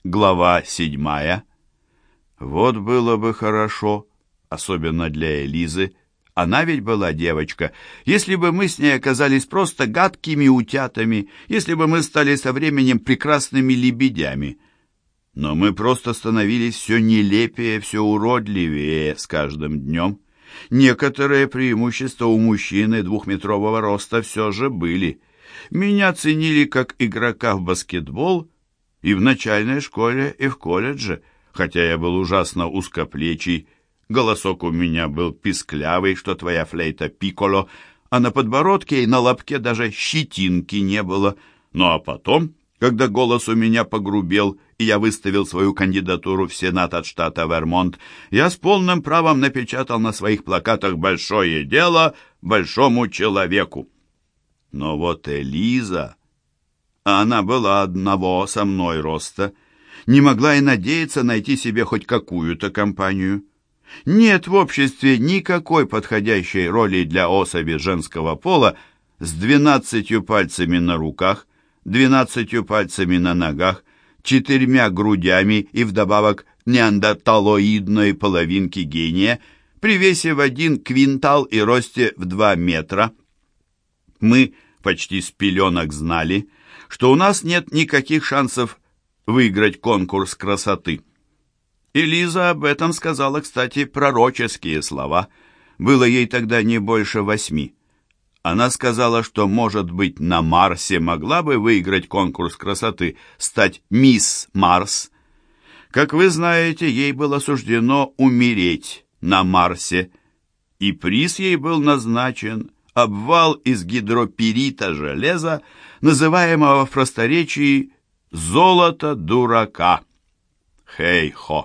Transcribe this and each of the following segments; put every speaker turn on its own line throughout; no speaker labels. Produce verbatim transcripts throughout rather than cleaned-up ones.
Глава седьмая. Вот было бы хорошо, особенно для Элизы, она ведь была девочка, если бы мы с ней оказались просто гадкими утятами, если бы мы стали со временем прекрасными лебедями. Но мы просто становились все нелепее, все уродливее с каждым днем. Некоторые преимущества у мужчины двухметрового роста все же были. Меня ценили как игрока в баскетбол и в начальной школе, и в колледже, хотя я был ужасно узкоплечий, голосок у меня был писклявый, что твоя флейта пикколо, а на подбородке и на лобке даже щетинки не было. Ну а потом, когда голос у меня погрубел, и я выставил свою кандидатуру в Сенат от штата Вермонт, я с полным правом напечатал на своих плакатах «Большое дело большому человеку». Но вот Элиза, а она была одного со мной роста, не могла и надеяться найти себе хоть какую-то компанию. Нет в обществе никакой подходящей роли для особи женского пола с двенадцатью пальцами на руках, двенадцатью пальцами на ногах, четырьмя грудями и вдобавок неандерталоидной половинки гения, при весе в один квинтал и росте в два метра. Мы почти с пеленок знали, что у нас нет никаких шансов выиграть конкурс красоты. Элиза об этом сказала, кстати, пророческие слова. Было ей тогда не больше восьми. Она сказала, что, может быть, на Марсе могла бы выиграть конкурс красоты, стать мисс Марс. Как вы знаете, ей было суждено умереть на Марсе, и приз ей был назначен обвал из гидроперита железа, называемого в просторечии «золото дурака». Хей-хо!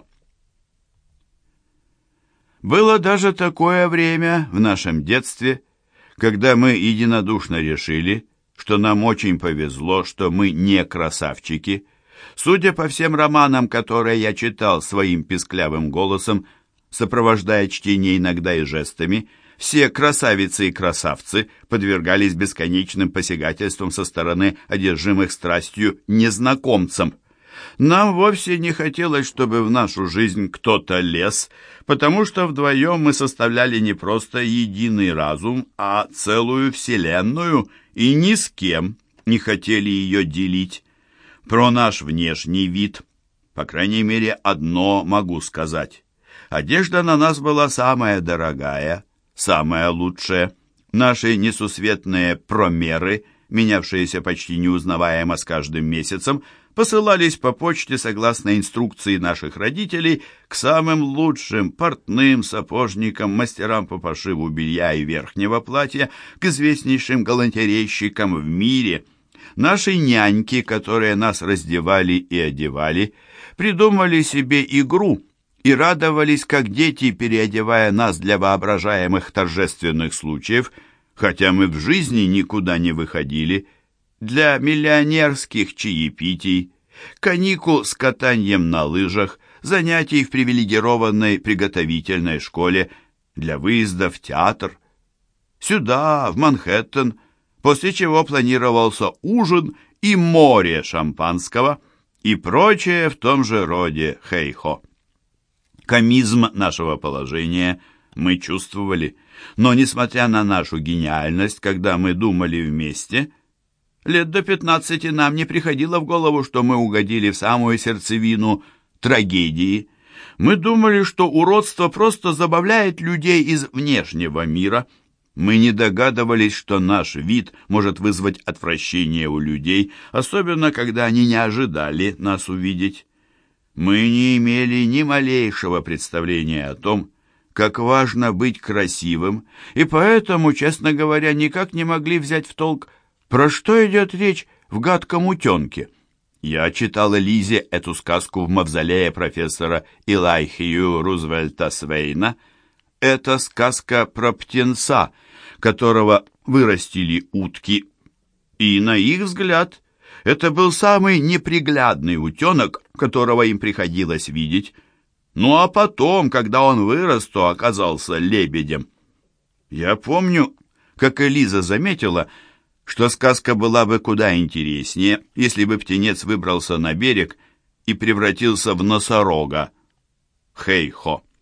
Было даже такое время в нашем детстве, когда мы единодушно решили, что нам очень повезло, что мы не красавчики. Судя по всем романам, которые я читал своим писклявым голосом, сопровождая чтение иногда и жестами, все красавицы и красавцы подвергались бесконечным посягательствам со стороны одержимых страстью незнакомцам. Нам вовсе не хотелось, чтобы в нашу жизнь кто-то лез, потому что вдвоем мы составляли не просто единый разум, а целую вселенную, и ни с кем не хотели ее делить. Про наш внешний вид, по крайней мере, одно могу сказать. Одежда на нас была самая дорогая, самая лучшая. Наши несусветные промеры, менявшиеся почти неузнаваемо с каждым месяцем, посылались по почте согласно инструкции наших родителей к самым лучшим портным, сапожникам, мастерам по пошиву белья и верхнего платья, к известнейшим галантерейщикам в мире. Наши няньки, которые нас раздевали и одевали, придумали себе игру и радовались, как дети, переодевая нас для воображаемых торжественных случаев, хотя мы в жизни никуда не выходили, для миллионерских чаепитий, каникул с катанием на лыжах, занятий в привилегированной приготовительной школе, для выезда в театр. Сюда, в Манхэттен, после чего планировался ужин и море шампанского и прочее в том же роде хей-хо. Комизм нашего положения мы чувствовали, но, несмотря на нашу гениальность, когда мы думали вместе, лет до пятнадцати нам не приходило в голову, что мы угодили в самую сердцевину трагедии. Мы думали, что уродство просто забавляет людей из внешнего мира. Мы не догадывались, что наш вид может вызвать отвращение у людей, особенно когда они не ожидали нас увидеть. Мы не имели ни малейшего представления о том, как важно быть красивым, и поэтому, честно говоря, никак не могли взять в толк, про что идет речь в «Гадком утенке». Я читал Элизе эту сказку в мавзолее профессора Элайхию Рузвельта Свейна. Это сказка про птенца, которого вырастили утки. И, на их взгляд, это был самый неприглядный утенок, которого им приходилось видеть. Ну а потом, когда он вырос, то оказался лебедем. Я помню, как Элиза заметила, что сказка была бы куда интереснее, если бы птенец выбрался на берег и превратился в носорога. Хей-хо!